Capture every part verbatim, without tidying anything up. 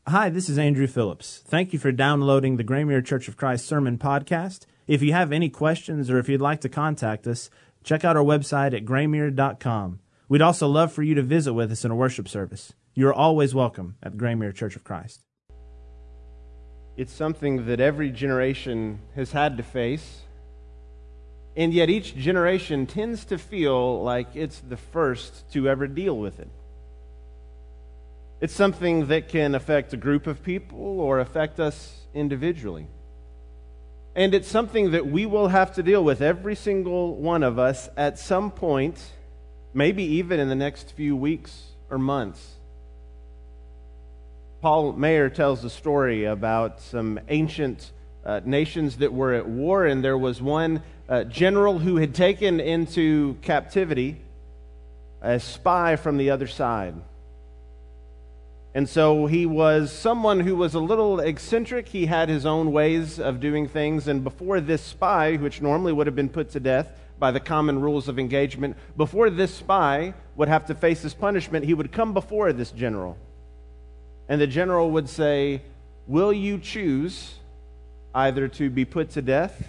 Hi, this is Andrew Phillips. Thank you for downloading the Graymere Church of Christ Sermon Podcast. If you have any questions or if you'd like to contact us, check out our website at graymere dot com. We'd also love for you to visit with us in a worship service. You are always welcome at the Graymere Church of Christ. It's something that every generation has had to face, and yet each generation tends to feel like it's the first to ever deal with it. It's something that can affect a group of people or affect us individually. And it's something that we will have to deal with, every single one of us, at some point, maybe even in the next few weeks or months. Paul Mayer tells a story about some ancient uh, nations that were at war, and there was one uh, general who had taken into captivity a spy from the other side. And so he was someone who was a little eccentric. He had his own ways of doing things. And before this spy, which normally would have been put to death by the common rules of engagement, before this spy would have to face his punishment, he would come before this general. And the general would say, "Will you choose either to be put to death,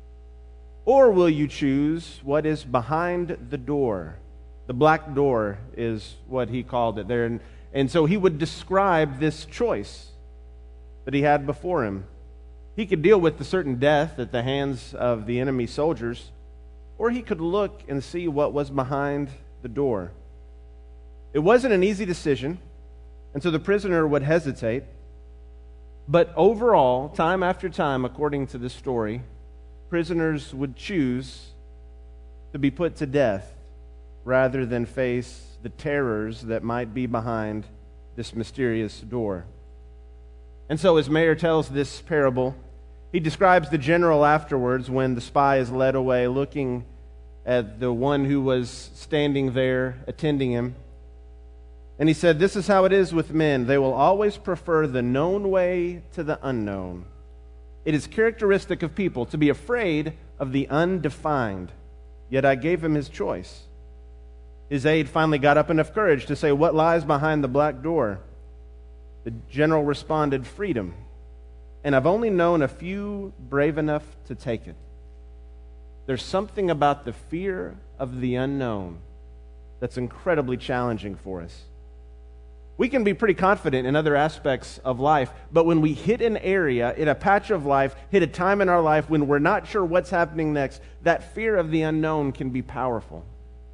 or will you choose what is behind the door?" The black door is what he called it there. And And so he would describe this choice that he had before him. He could deal with the certain death at the hands of the enemy soldiers, or he could look and see what was behind the door. It wasn't an easy decision, and so the prisoner would hesitate. But overall, time after time, according to this story, prisoners would choose to be put to death rather than face the terrors that might be behind this mysterious door. And so as Mayer tells this parable, he describes the general afterwards when the spy is led away, looking at the one who was standing there attending him. And he said, "This is how it is with men. They will always prefer the known way to the unknown. It is characteristic of people to be afraid of the undefined. Yet I gave him his choice." His aide finally got up enough courage to say, "What lies behind the black door?" The general responded, "Freedom. And I've only known a few brave enough to take it." There's something about the fear of the unknown that's incredibly challenging for us. We can be pretty confident in other aspects of life, but when we hit an area, in a patch of life, hit a time in our life when we're not sure what's happening next, that fear of the unknown can be powerful.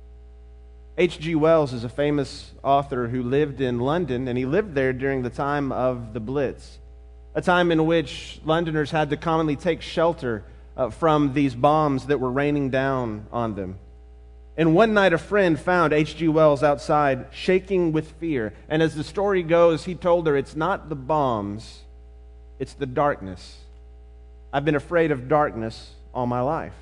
H G Wells is a famous author who lived in London, and he lived there during the time of the Blitz, a time in which Londoners had to commonly take shelter uh, from these bombs that were raining down on them. And one night a friend found H G Wells outside, shaking with fear. And as the story goes, he told her, "It's not the bombs, it's the darkness. I've been afraid of darkness all my life."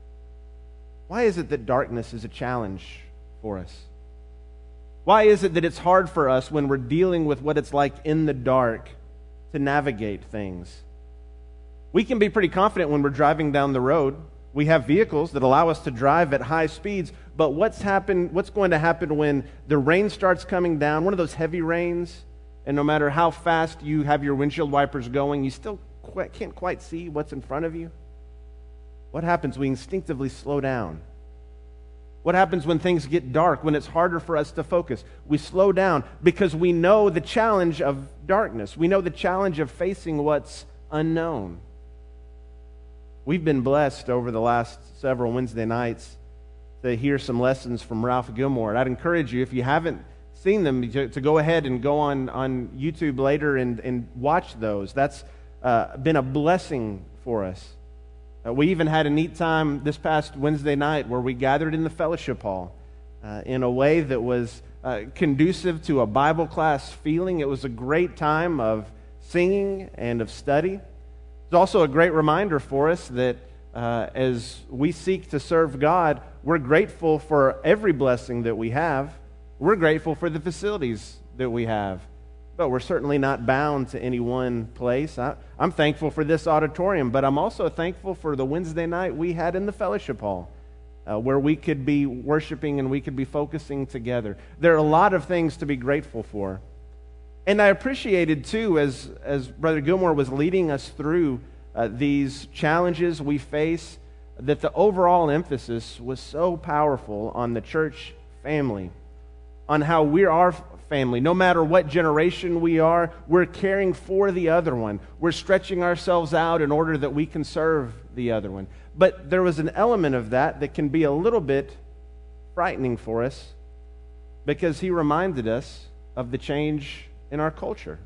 Why is it that darkness is a challenge for us? Why is it that it's hard for us when we're dealing with what it's like in the dark to navigate things? We can be pretty confident when we're driving down the road. We have vehicles that allow us to drive at high speeds, but what's happen, what's going to happen when the rain starts coming down, one of those heavy rains, and no matter how fast you have your windshield wipers going, you still quite, can't quite see what's in front of you? What happens? We instinctively slow down. What happens when things get dark, when it's harder for us to focus? We slow down because we know the challenge of darkness. We know the challenge of facing what's unknown. We've been blessed over the last several Wednesday nights to hear some lessons from Ralph Gilmore. And I'd encourage you, if you haven't seen them, to, to go ahead and go on, on YouTube later and, and watch those. That's uh, been a blessing for us. Uh, we even had a neat time this past Wednesday night where we gathered in the fellowship hall uh, in a way that was uh, conducive to a Bible class feeling. It was a great time of singing and of study. It's also a great reminder for us that uh, as we seek to serve God, we're grateful for every blessing that we have. We're grateful for the facilities that we have. But we're certainly not bound to any one place. I, I'm thankful for this auditorium, but I'm also thankful for the Wednesday night we had in the fellowship hall, uh, where we could be worshiping and we could be focusing together. There are a lot of things to be grateful for. And I appreciated, too, as, as Brother Gilmore was leading us through uh, these challenges we face, that the overall emphasis was so powerful on the church family, on how we're our family. No matter what generation we are, we're caring for the other one. We're stretching ourselves out in order that we can serve the other one. But there was an element of that that can be a little bit frightening for us, because he reminded us of the change in our culture.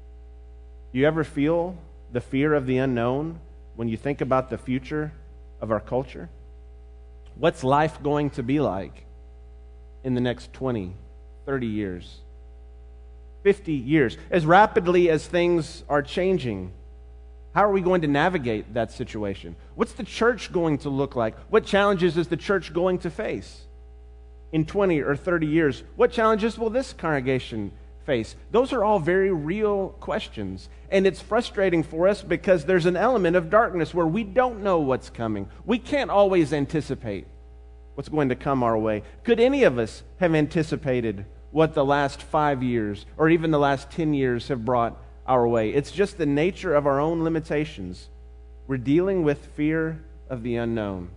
Do you ever feel the fear of the unknown when you think about the future of our culture? What's life going to be like in the next twenty, thirty years, fifty years? As rapidly as things are changing, how are we going to navigate that situation? What's the church going to look like? What challenges is the church going to face in twenty or thirty years? What challenges will this congregation face? Those are all very real questions. And it's frustrating for us because there's an element of darkness where we don't know what's coming. We can't always anticipate what's going to come our way. Could any of us have anticipated what the last five years or even the last ten years have brought our way? It's just the nature of our own limitations. We're dealing with fear of the unknown.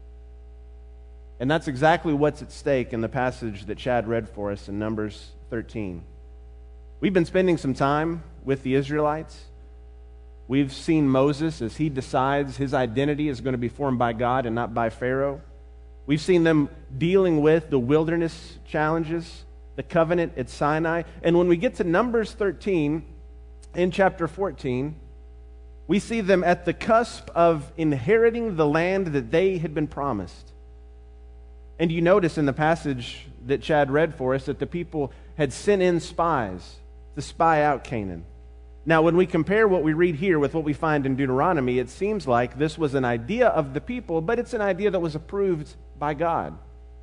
And that's exactly what's at stake in the passage that Chad read for us in Numbers thirteen. We've been spending some time with the Israelites. We've seen Moses as he decides his identity is going to be formed by God and not by Pharaoh. We've seen them dealing with the wilderness challenges, the covenant at Sinai. And when we get to Numbers thirteen, in chapter fourteen, we see them at the cusp of inheriting the land that they had been promised. And you notice in the passage that Chad read for us that the people had sent in spies to spy out Canaan. Now, when we compare what we read here with what we find in Deuteronomy, it seems like this was an idea of the people, but it's an idea that was approved by God.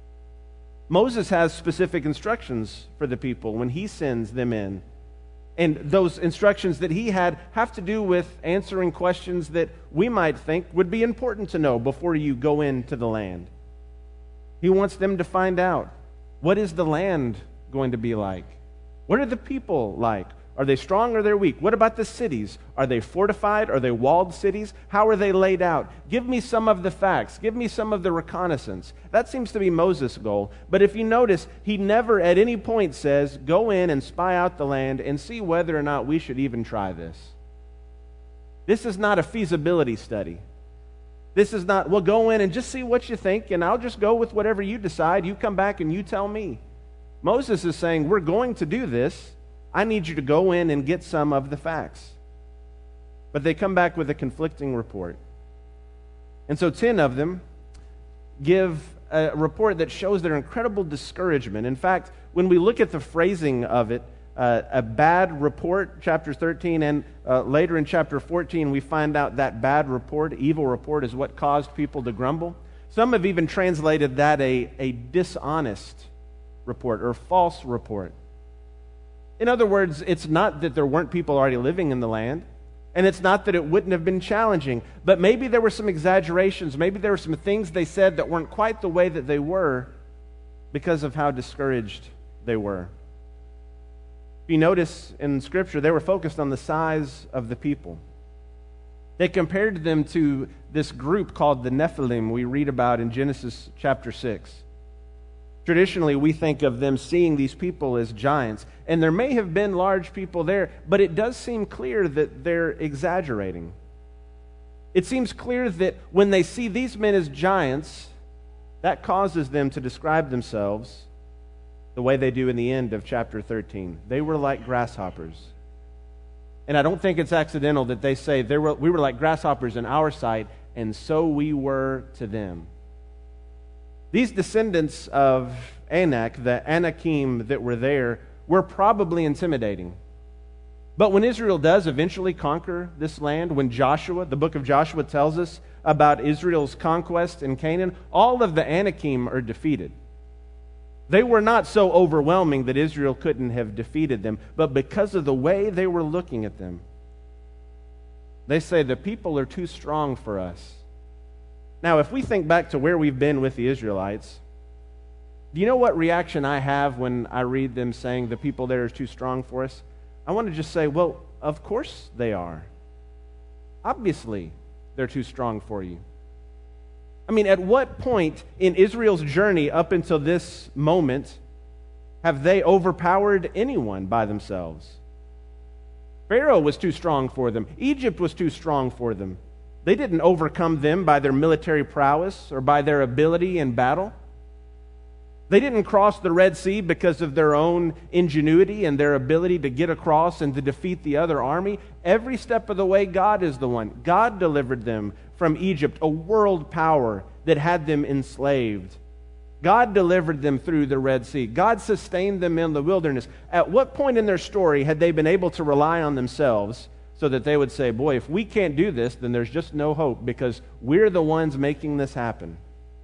Moses has specific instructions for the people when he sends them in. And those instructions that he had have to do with answering questions that we might think would be important to know before you go into the land. He wants them to find out, what is the land going to be like? What are the people like? Are they strong or they're weak? What about the cities? Are they fortified? Are they walled cities? How are they laid out? Give me some of the facts. Give me some of the reconnaissance. That seems to be Moses' goal. But if you notice, he never at any point says, go in and spy out the land and see whether or not we should even try this. This is not a feasibility study. This is not, well, go in and just see what you think, and I'll just go with whatever you decide. You come back and you tell me. Moses is saying, we're going to do this. I need you to go in and get some of the facts. But they come back with a conflicting report. And so ten of them give a report that shows their incredible discouragement. In fact, when we look at the phrasing of it, uh, a bad report, chapter thirteen, and uh, later in chapter fourteen, we find out that bad report, evil report, is what caused people to grumble. Some have even translated that a, a dishonest report or false report. In other words, it's not that there weren't people already living in the land, and it's not that it wouldn't have been challenging, but maybe there were some exaggerations, maybe there were some things they said that weren't quite the way that they were because of how discouraged they were. If you notice in Scripture, they were focused on the size of the people. They compared them to this group called the Nephilim we read about in Genesis chapter six. Traditionally, we think of them seeing these people as giants, and there may have been large people there, but it does seem clear that they're exaggerating. It seems clear that when they see these men as giants, that causes them to describe themselves the way they do in the end of chapter thirteen. They were like grasshoppers. And I don't think it's accidental that they say they were, we were like grasshoppers in our sight, and so we were to them. These descendants of Anak, the Anakim that were there, were probably intimidating. But when Israel does eventually conquer this land, when Joshua, the book of Joshua tells us about Israel's conquest in Canaan, all of the Anakim are defeated. They were not so overwhelming that Israel couldn't have defeated them, but because of the way they were looking at them, they say the people are too strong for us. Now, if we think back to where we've been with the Israelites, do you know what reaction I have when I read them saying the people there are too strong for us? I want to just say, well, of course they are. Obviously, they're too strong for you. I mean, at what point in Israel's journey up until this moment have they overpowered anyone by themselves? Pharaoh was too strong for them. Egypt was too strong for them. They didn't overcome them by their military prowess or by their ability in battle. They didn't cross the Red Sea because of their own ingenuity and their ability to get across and to defeat the other army. Every step of the way, God is the one. God delivered them from Egypt, a world power that had them enslaved. God delivered them through the Red Sea. God sustained them in the wilderness. At what point in their story had they been able to rely on themselves so that they would say, boy, if we can't do this, then there's just no hope because we're the ones making this happen?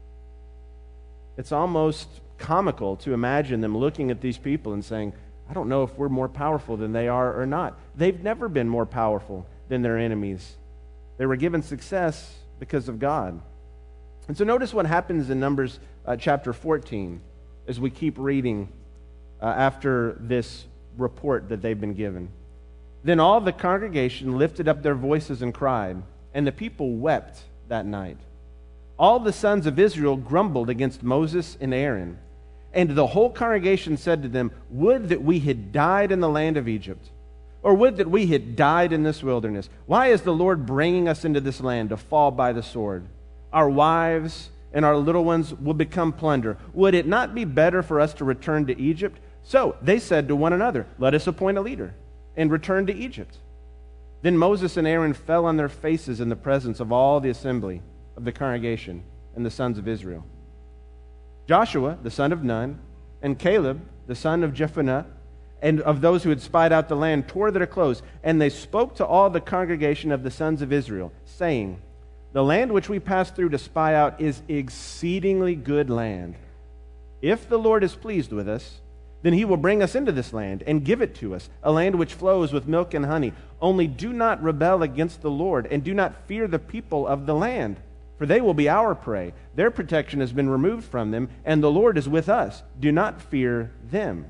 It's almost comical to imagine them looking at these people and saying, I don't know if we're more powerful than they are or not. They've never been more powerful than their enemies. They were given success because of God. And so notice what happens in Numbers uh, chapter fourteen as we keep reading uh, after this report that they've been given. Then all the congregation lifted up their voices and cried, and the people wept that night. All the sons of Israel grumbled against Moses and Aaron. And the whole congregation said to them, would that we had died in the land of Egypt, or would that we had died in this wilderness. Why is the Lord bringing us into this land to fall by the sword? Our wives and our little ones will become plunder. Would it not be better for us to return to Egypt? So they said to one another, let us appoint a leader and return to Egypt. Then Moses and Aaron fell on their faces in the presence of all the assembly of the congregation and the sons of Israel. Joshua, the son of Nun, and Caleb, the son of Jephunneh, and of those who had spied out the land, tore their clothes, and they spoke to all the congregation of the sons of Israel, saying, the land which we passed through to spy out is exceedingly good land. If the Lord is pleased with us, then he will bring us into this land and give it to us, a land which flows with milk and honey. Only do not rebel against the Lord, and do not fear the people of the land, for they will be our prey. Their protection has been removed from them, and the Lord is with us. Do not fear them.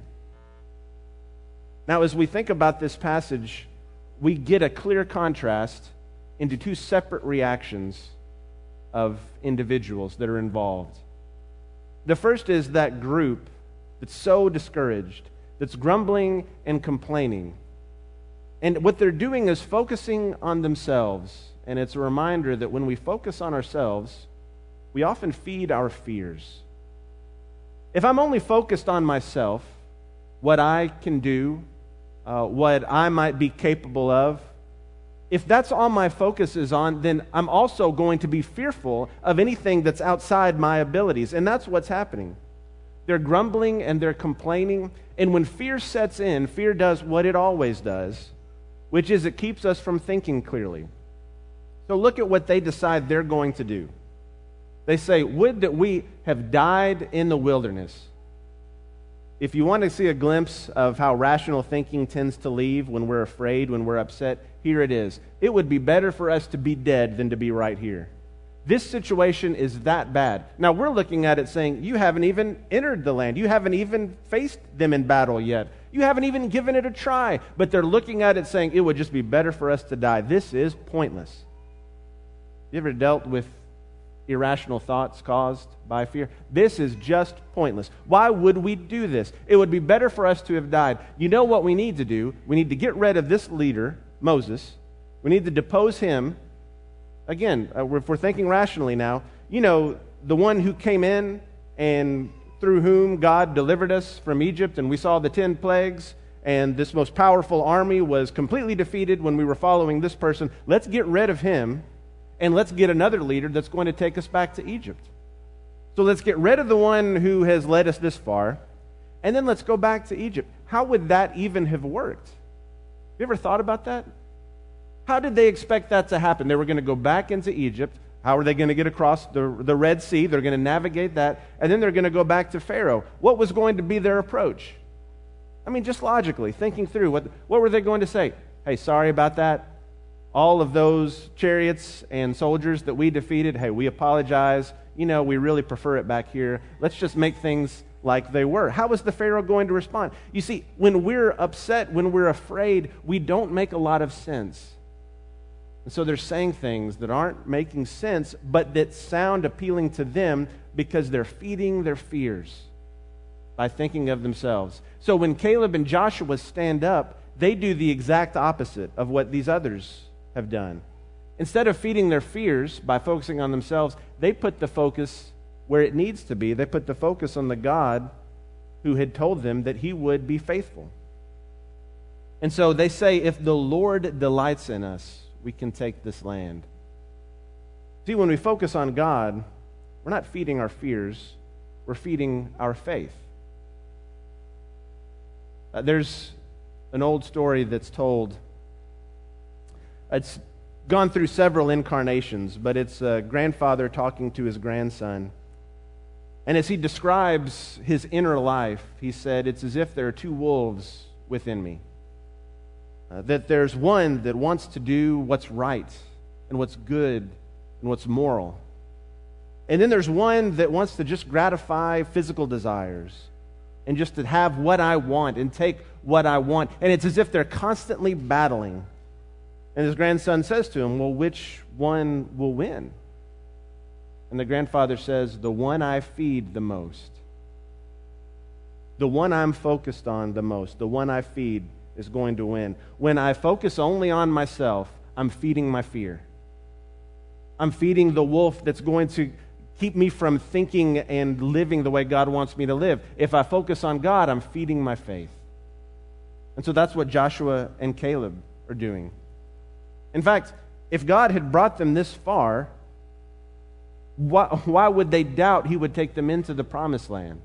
Now, as we think about this passage, we get a clear contrast into two separate reactions of individuals that are involved. The first is that group that's so discouraged, that's grumbling and complaining. And what they're doing is focusing on themselves. And it's a reminder that when we focus on ourselves, we often feed our fears. If I'm only focused on myself, what I can do, uh, what I might be capable of, if that's all my focus is on, then I'm also going to be fearful of anything that's outside my abilities. And that's what's happening. They're grumbling and they're complaining. And when fear sets in, fear does what it always does, which is it keeps us from thinking clearly. So look at what they decide they're going to do. They say, would that we have died in the wilderness. If you want to see a glimpse of how rational thinking tends to leave when we're afraid, when we're upset, here it is. It would be better for us to be dead than to be right here. This situation is that bad. Now, we're looking at it saying, you haven't even entered the land. You haven't even faced them in battle yet. You haven't even given it a try. But they're looking at it saying, it would just be better for us to die. This is pointless. You ever dealt with irrational thoughts caused by fear? This is just pointless. Why would we do this? It would be better for us to have died. You know what we need to do? We need to get rid of this leader, Moses. We need to depose him. Again, uh, if we're thinking rationally now, you know, the one who came in and through whom God delivered us from Egypt, and we saw the ten plagues, and this most powerful army was completely defeated when we were following this person. Let's get rid of him. And let's get another leader that's going to take us back to Egypt. So let's get rid of the one who has led us this far, and then let's go back to Egypt. How would that even have worked? Have you ever thought about that? How did they expect that to happen? They were going to go back into Egypt. How are they going to get across the, the Red Sea? They're going to navigate that, and then they're going to go back to Pharaoh. What was going to be their approach? I mean, just logically, thinking through, what, what were they going to say? Hey, sorry about that. All of those chariots and soldiers that we defeated, hey, we apologize. You know, we really prefer it back here. Let's just make things like they were. How was the Pharaoh going to respond? You see, when we're upset, when we're afraid, we don't make a lot of sense. And so they're saying things that aren't making sense, but that sound appealing to them because they're feeding their fears by thinking of themselves. So when Caleb and Joshua stand up, they do the exact opposite of what these others have done. Instead of feeding their fears by focusing on themselves, they put the focus where it needs to be. They put the focus on the God who had told them that he would be faithful. And so they say, if the Lord delights in us, we can take this land. See, when we focus on God, we're not feeding our fears, we're feeding our faith. Uh, there's an old story that's told. It's gone through several incarnations, but it's a grandfather talking to his grandson. And as he describes his inner life, he said, it's as if there are two wolves within me. Uh, that there's one that wants to do what's right and what's good and what's moral. And then there's one that wants to just gratify physical desires and just to have what I want and take what I want. And it's as if they're constantly battling. And his grandson says to him, well, which one will win? And the grandfather says, the one I feed the most. The one I'm focused on the most, the one I feed is going to win. When I focus only on myself, I'm feeding my fear. I'm feeding the wolf that's going to keep me from thinking and living the way God wants me to live. If I focus on God, I'm feeding my faith. And so that's what Joshua and Caleb are doing. In fact, if God had brought them this far, why, why would they doubt he would take them into the promised land?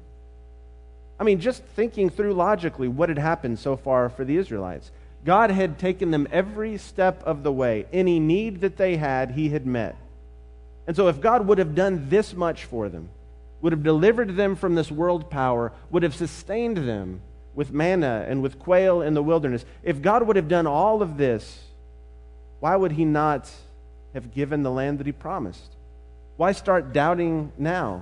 I mean, just thinking through logically what had happened so far for the Israelites. God had taken them every step of the way. Any need that they had, he had met. And so if God would have done this much for them, would have delivered them from this world power, would have sustained them with manna and with quail in the wilderness, if God would have done all of this, why would he not have given the land that he promised? Why start doubting now?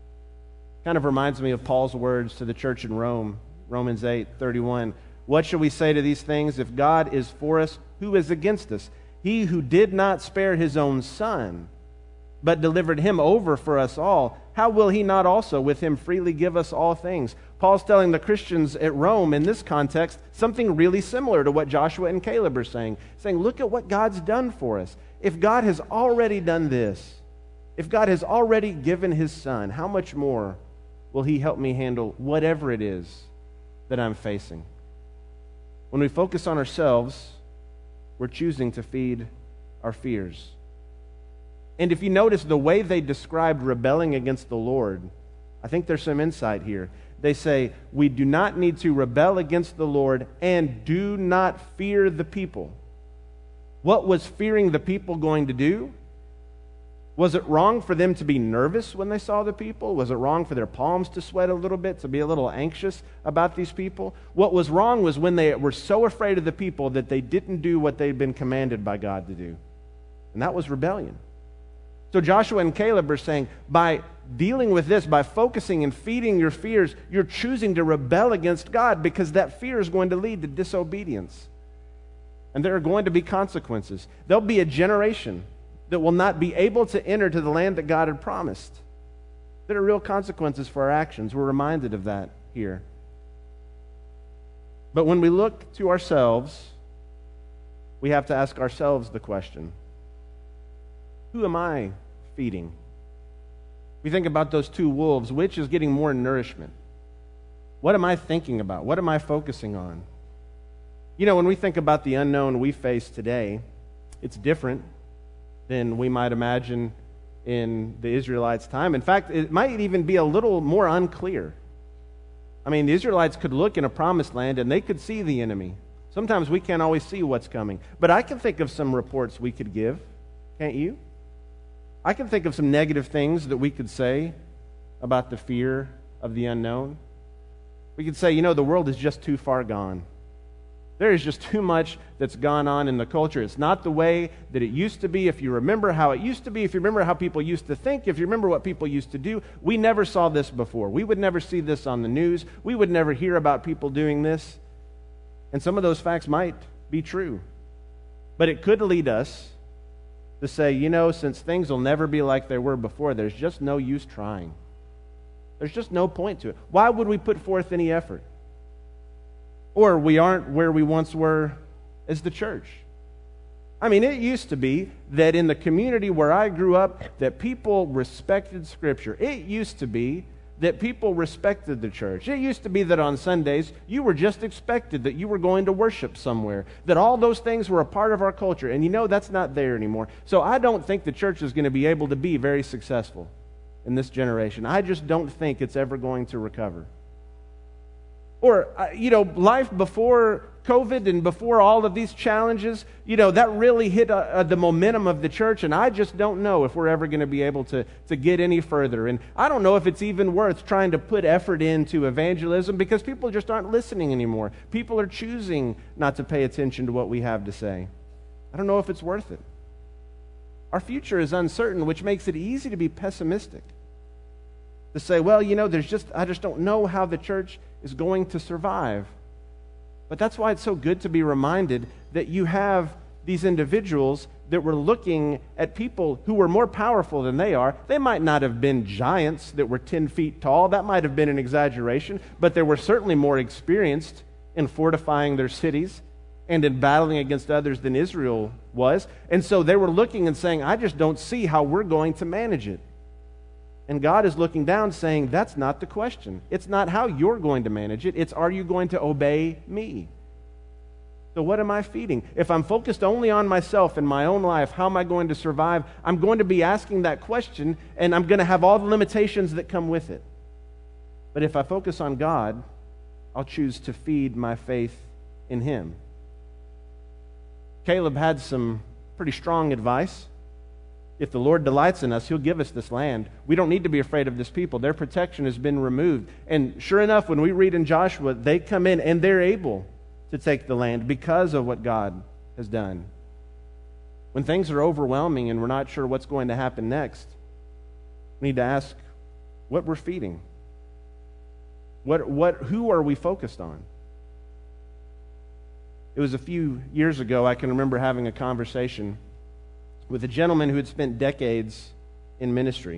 Kind of reminds me of Paul's words to the church in Rome, Romans eight thirty-one. What shall we say to these things? If God is for us, who is against us? He who did not spare his own son, but delivered him over for us all, how will he not also with him freely give us all things? Paul's telling the Christians at Rome in this context something really similar to what Joshua and Caleb are saying. Saying, look at what God's done for us. If God has already done this, if God has already given his son, how much more will he help me handle whatever it is that I'm facing? When we focus on ourselves, we're choosing to feed our fears. And if you notice the way they described rebelling against the Lord, I think there's some insight here. They say, we do not need to rebel against the Lord and do not fear the people. What was fearing the people going to do? Was it wrong for them to be nervous when they saw the people? Was it wrong for their palms to sweat a little bit, to be a little anxious about these people? What was wrong was when they were so afraid of the people that they didn't do what they'd been commanded by God to do. And that was rebellion. So Joshua and Caleb are saying, by dealing with this, by focusing and feeding your fears, you're choosing to rebel against God because that fear is going to lead to disobedience. And there are going to be consequences. There'll be a generation that will not be able to enter to the land that God had promised. There are real consequences for our actions. We're reminded of that here. But when we look to ourselves, we have to ask ourselves the question, who am I feeding? We think about those two wolves. Which is getting more nourishment? What am I thinking about? What am I focusing on? You know, when we think about the unknown we face today, it's different than we might imagine in the Israelites' time. In fact, it might even be a little more unclear. I mean, the Israelites could look in a promised land and they could see the enemy. Sometimes we can't always see what's coming. But I can think of some reports we could give. Can't you? I can think of some negative things that we could say about the fear of the unknown. We could say, you know, the world is just too far gone. There is just too much that's gone on in the culture. It's not the way that it used to be. If you remember how it used to be, if you remember how people used to think, if you remember what people used to do, we never saw this before. We would never see this on the news. We would never hear about people doing this. And some of those facts might be true. But it could lead us to say, you know, since things will never be like they were before, there's just no use trying. There's just no point to it. Why would we put forth any effort? Or we aren't where we once were as the church. I mean, it used to be that in the community where I grew up, that people respected Scripture. It used to be that people respected the church. It used to be that on Sundays, you were just expected that you were going to worship somewhere, that all those things were a part of our culture. And you know, that's not there anymore. So I don't think the church is going to be able to be very successful in this generation. I just don't think it's ever going to recover. Or, you know, life before COVID and before all of these challenges, you know, that really hit uh, the momentum of the church, and I just don't know if we're ever going to be able to, to get any further. And I don't know if it's even worth trying to put effort into evangelism because people just aren't listening anymore. People are choosing not to pay attention to what we have to say. I don't know if it's worth it. Our future is uncertain, which makes it easy to be pessimistic. To say, well, you know, there's just I just don't know how the church is going to survive. But that's why it's so good to be reminded that you have these individuals that were looking at people who were more powerful than they are. They might not have been giants that were ten feet tall. That might have been an exaggeration. But they were certainly more experienced in fortifying their cities and in battling against others than Israel was. And so they were looking and saying, I just don't see how we're going to manage it. And God is looking down saying, that's not the question. It's not how you're going to manage it. It's, are you going to obey me? So what am I feeding? If I'm focused only on myself and my own life, how am I going to survive? I'm going to be asking that question, and I'm going to have all the limitations that come with it. But if I focus on God, I'll choose to feed my faith in Him. Caleb had some pretty strong advice. If the Lord delights in us, He'll give us this land. We don't need to be afraid of this people. Their protection has been removed. And sure enough, when we read in Joshua, they come in and they're able to take the land because of what God has done. When things are overwhelming and we're not sure what's going to happen next, we need to ask what we're feeding. What, what, who are we focused on? It was a few years ago, I can remember having a conversation with a gentleman who had spent decades in ministry.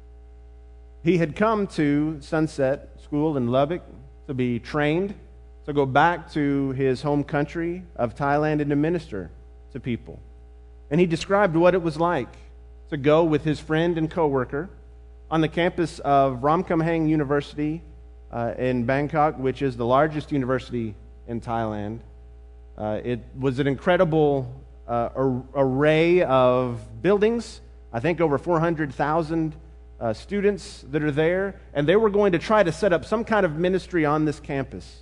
He had come to Sunset School in Lubbock to be trained, to go back to his home country of Thailand and to minister to people. And he described what it was like to go with his friend and coworker on the campus of Ramkhamhaeng University uh, in Bangkok, which is the largest university in Thailand. Uh, it was an incredible Uh, array of buildings. I think over four hundred thousand uh, students that are there, and they were going to try to set up some kind of ministry on this campus.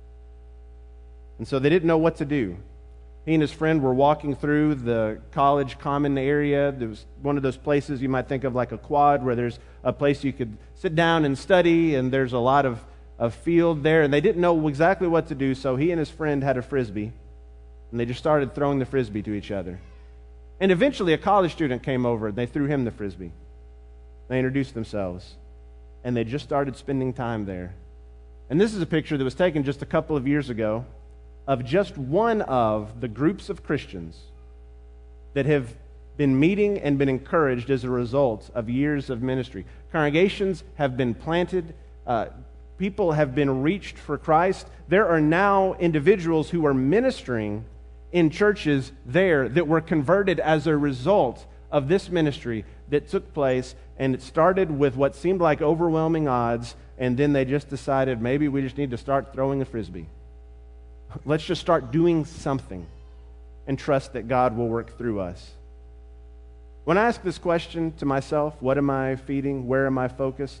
And so they didn't know what to do. He and his friend were walking through the college common area. There was one of those places you might think of like a quad, where there's a place you could sit down and study, and there's a lot of, of field there, and they didn't know exactly what to do, so he and his friend had a Frisbee. And they just started throwing the Frisbee to each other. And eventually a college student came over and they threw him the Frisbee. They introduced themselves. And they just started spending time there. And this is a picture that was taken just a couple of years ago of just one of the groups of Christians that have been meeting and been encouraged as a result of years of ministry. Congregations have been planted. Uh, people have been reached for Christ. There are now individuals who are ministering in churches there that were converted as a result of this ministry that took place, and it started with what seemed like overwhelming odds, and then they just decided maybe we just need to start throwing a Frisbee. Let's just start doing something and trust that God will work through us. When I ask this question to myself, what am I feeding? Where am I focused?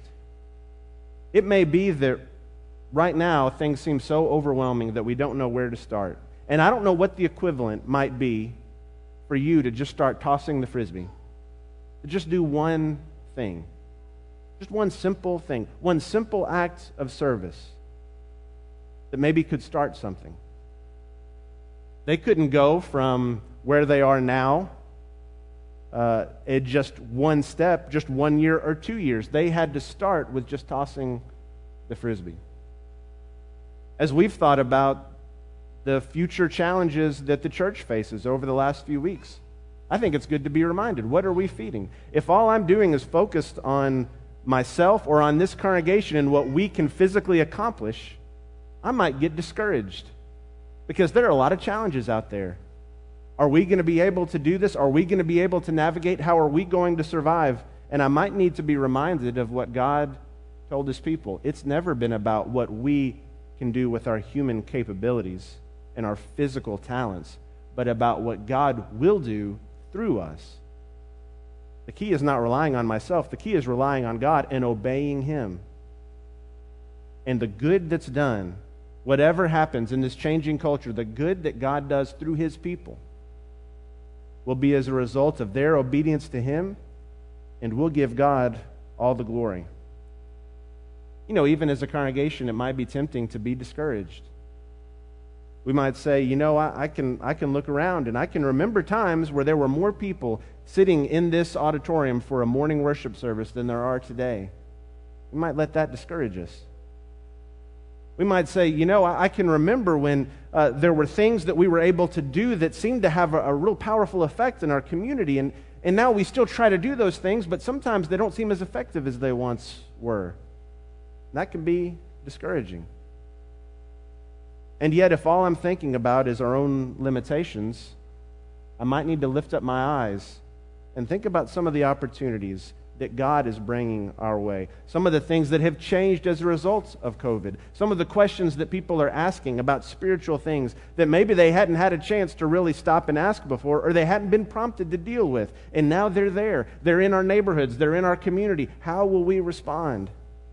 It may be that right now things seem so overwhelming that we don't know where to start. And I don't know what the equivalent might be for you to just start tossing the Frisbee. To just do one thing. Just one simple thing. One simple act of service that maybe could start something. They couldn't go from where they are now uh, in just one step, just one year or two years. They had to start with just tossing the Frisbee. As we've thought about the future challenges that the church faces over the last few weeks, I think it's good to be reminded, what are we feeding? If all I'm doing is focused on myself or on this congregation and what we can physically accomplish, I might get discouraged because there are a lot of challenges out there. Are we going to be able to do this? Are we going to be able to navigate? How are we going to survive? And I might need to be reminded of what God told his people. It's never been about what we can do with our human capabilities and our physical talents, but about what God will do through us. The key is not relying on myself. The key is relying on God and obeying him. And the good that's done, whatever happens in this changing culture, the good that God does through his people will be as a result of their obedience to him, and we'll give God all the glory. You know, even as a congregation, it might be tempting to be discouraged. We might say, you know, I, I can I can look around and I can remember times where there were more people sitting in this auditorium for a morning worship service than there are today. We might let that discourage us. We might say, you know, I, I can remember when uh, there were things that we were able to do that seemed to have a, a real powerful effect in our community, and, and now we still try to do those things, but sometimes they don't seem as effective as they once were. That can be discouraging. And yet, if all I'm thinking about is our own limitations, I might need to lift up my eyes and think about some of the opportunities that God is bringing our way, some of the things that have changed as a result of COVID, some of the questions that people are asking about spiritual things that maybe they hadn't had a chance to really stop and ask before, or they hadn't been prompted to deal with, and now they're there. They're in our neighborhoods. They're in our community. How will we respond?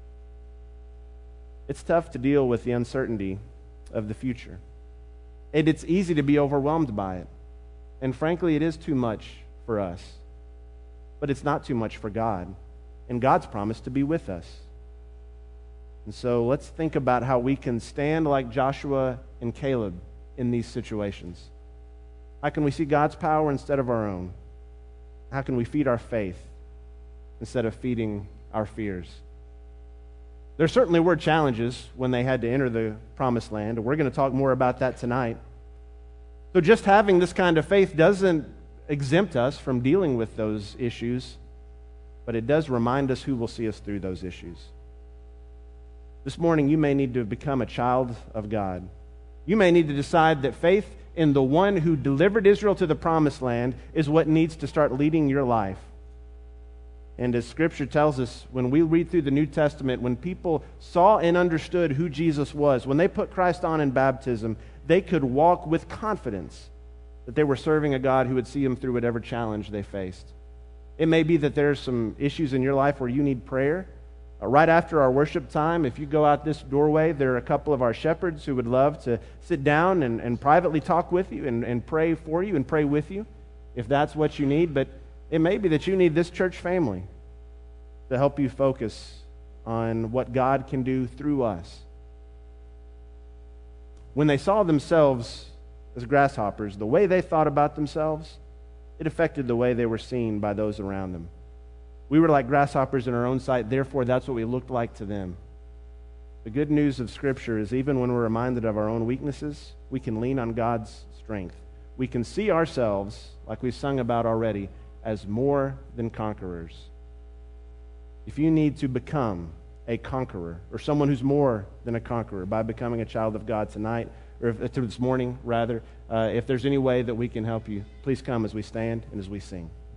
It's tough to deal with the uncertainty of the future. And it's easy to be overwhelmed by it. And frankly, it is too much for us. But it's not too much for God. And God's promised to be with us. And so let's think about how we can stand like Joshua and Caleb in these situations. How can we see God's power instead of our own? How can we feed our faith instead of feeding our fears? There certainly were challenges when they had to enter the promised land, and we're going to talk more about that tonight. So just having this kind of faith doesn't exempt us from dealing with those issues, but it does remind us who will see us through those issues. This morning, you may need to become a child of God. You may need to decide that faith in the one who delivered Israel to the promised land is what needs to start leading your life. And as Scripture tells us, when we read through the New Testament, when people saw and understood who Jesus was, when they put Christ on in baptism, they could walk with confidence that they were serving a God who would see them through whatever challenge they faced. It may be that there's some issues in your life where you need prayer. Uh, right after our worship time, if you go out this doorway, there are a couple of our shepherds who would love to sit down and, and privately talk with you and, and pray for you and pray with you, if that's what you need. But it may be that you need this church family to help you focus on what God can do through us. When they saw themselves as grasshoppers, the way they thought about themselves, it affected the way they were seen by those around them. We were like grasshoppers in our own sight, therefore that's what we looked like to them. The good news of Scripture is even when we're reminded of our own weaknesses, we can lean on God's strength. We can see ourselves, like we've sung about already, as more than conquerors. If you need to become a conqueror, or someone who's more than a conqueror by becoming a child of God tonight, or if, this morning, rather, uh, if there's any way that we can help you, please come as we stand and as we sing.